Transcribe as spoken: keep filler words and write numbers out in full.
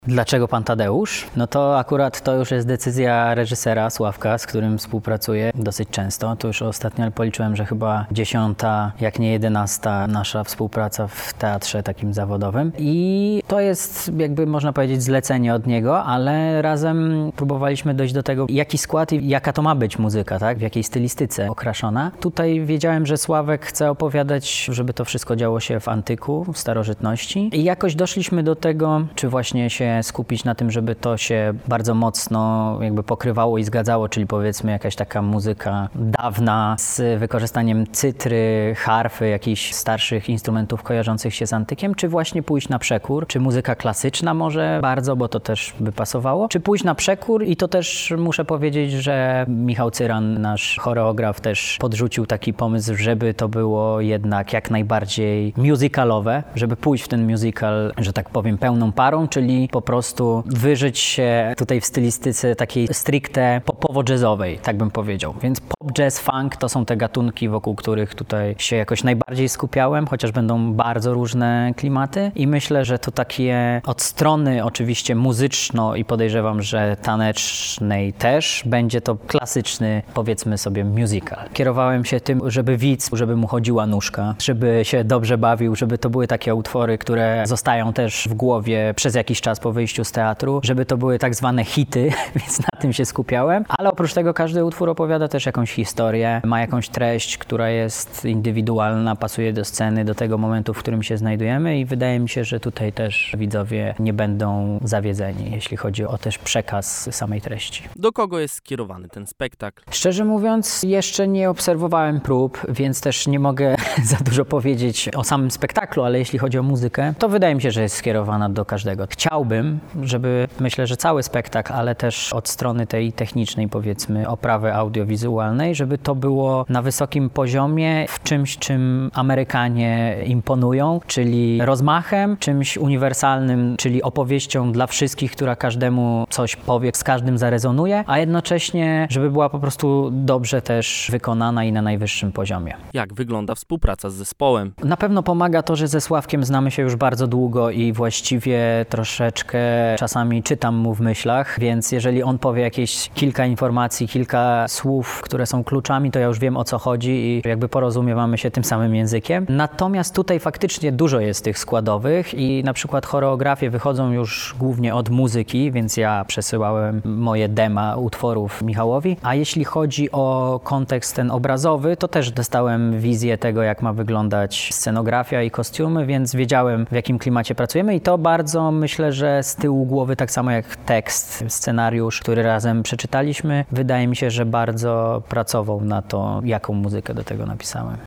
Dlaczego pan Tadeusz? No to akurat to już jest decyzja reżysera Sławka, z którym współpracuję dosyć często. To już ostatnio policzyłem, że chyba dziesiąta, jak nie jedenasta nasza współpraca w teatrze takim zawodowym. I to jest jakby można powiedzieć zlecenie od niego, ale razem próbowaliśmy dojść do tego, jaki skład i jaka to ma być muzyka, tak? W jakiej stylistyce okraszona. Tutaj wiedziałem, że Sławek chce opowiadać, żeby to wszystko działo się w antyku, w starożytności. I jakoś doszliśmy do tego, czy właśnie się skupić na tym, żeby to się bardzo mocno jakby pokrywało i zgadzało, czyli powiedzmy jakaś taka muzyka dawna z wykorzystaniem cytry, harfy, jakichś starszych instrumentów kojarzących się z antykiem, czy właśnie pójść na przekór, czy muzyka klasyczna może bardzo, bo to też by pasowało, czy pójść na przekór i to też muszę powiedzieć, że Michał Cyran, nasz choreograf, też podrzucił taki pomysł, żeby to było jednak jak najbardziej musicalowe, żeby pójść w ten musical, że tak powiem, pełną parą, czyli po prostu wyżyć się tutaj w stylistyce takiej stricte popowo-jazzowej, tak bym powiedział. Więc pop, jazz, funk to są te gatunki, wokół których tutaj się jakoś najbardziej skupiałem, chociaż będą bardzo różne klimaty i myślę, że to takie od strony oczywiście muzyczno i podejrzewam, że tanecznej też będzie to klasyczny, powiedzmy sobie, musical. Kierowałem się tym, żeby widz, żeby mu chodziła nóżka, żeby się dobrze bawił, żeby to były takie utwory, które zostają też w głowie przez jakiś czas po wyjściu z teatru, żeby to były tak zwane hity, więc na tym się skupiałem, ale oprócz tego każdy utwór opowiada też jakąś historię, ma jakąś treść, która jest indywidualna, pasuje do sceny, do tego momentu, w którym się znajdujemy i wydaje mi się, że tutaj też widzowie nie będą zawiedzeni, jeśli chodzi o też przekaz samej treści. Do kogo jest skierowany ten spektakl? Szczerze mówiąc, jeszcze nie obserwowałem prób, więc też nie mogę za dużo powiedzieć o samym spektaklu, ale jeśli chodzi o muzykę, to wydaje mi się, że jest skierowana do każdego. Chciałbym, żeby, myślę, że cały spektakl, ale też od strony tej technicznej, powiedzmy, oprawy audiowizualnej, żeby to było na wysokim poziomie, w czymś, czym Amerykanie imponują, czyli rozmachem, czymś uniwersalnym, czyli opowieścią dla wszystkich, która każdemu coś powie, z każdym zarezonuje, a jednocześnie, żeby była po prostu dobrze też wykonana i na najwyższym poziomie. Jak wygląda współpraca z zespołem? Na pewno pomaga to, że ze Sławkiem znamy się już bardzo długo i właściwie troszeczkę czasami czytam mu w myślach, więc jeżeli on powie jakieś kilka informacji, kilka słów, które są kluczami, to ja już wiem, o co chodzi i jakby porozumiewamy się tym samym językiem. Natomiast tutaj faktycznie dużo jest tych składowych i na przykład choreografie wychodzą już głównie od muzyki, więc ja przesyłałem moje dema utworów Michałowi, a jeśli chodzi o kontekst ten obrazowy, to też dostałem wizję tego, jak ma wyglądać scenografia i kostiumy, więc wiedziałem, w jakim klimacie pracujemy i to bardzo, myślę, że z tyłu głowy, tak samo jak tekst, scenariusz, który razem przeczytaliśmy, wydaje mi się, że bardzo pracował na to, jaką muzykę do tego napisałem.